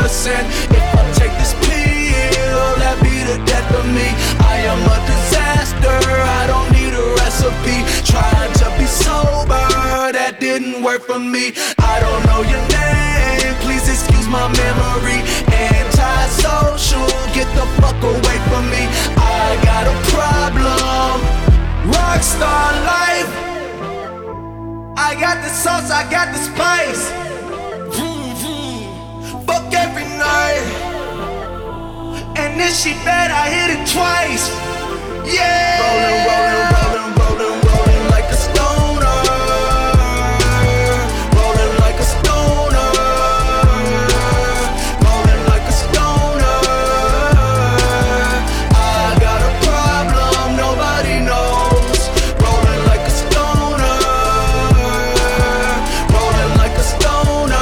sin. If I take this pill, that be the death of me. I am a disaster, I don't need a recipe. Trying to be sober, that didn't work for me. I don't know your name, please excuse my memory. Anti-social, get the fuck away from me. I got a problem, rockstar life. I got the sauce, I got the spice. Fuck every night. And then she bet I hit it twice. Yeah. Rolling, rolling, rolling, rolling, rolling like a stoner. Rolling like a stoner. Rolling like a stoner. I got a problem nobody knows. Rolling like a stoner. Rolling like a stoner.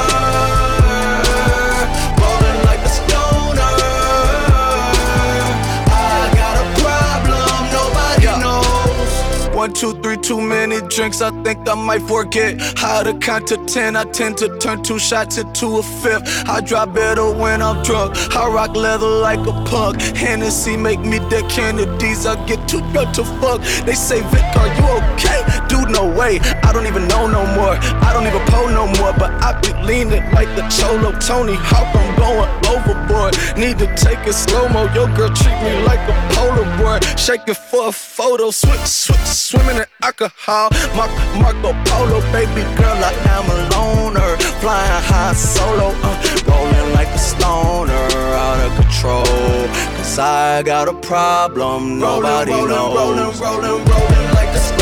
Rolling like a stoner. I got a problem nobody knows. 1, 2, 3, too many drinks, I think I might forget how to count to 10. I tend to turn 2 shots into a fifth. I drop better when I'm drunk, I rock leather like a punk. Hennessy make me Dead Kennedys, I get too drunk to fuck. They say, Vic, are you okay? Dude, no way, I don't even know no more. I don't even pull no more, but I be leaning like the Cholo Tony Hawk, I'm going overboard. Need to take it slow-mo, your girl treat me like a Polaroid. Shaking for a photo, swimming in alcohol. Marco Polo, baby girl, I am a loner. Flying high solo, rolling like a stoner, out of control. Cause I got a problem nobody knows. Rolling like a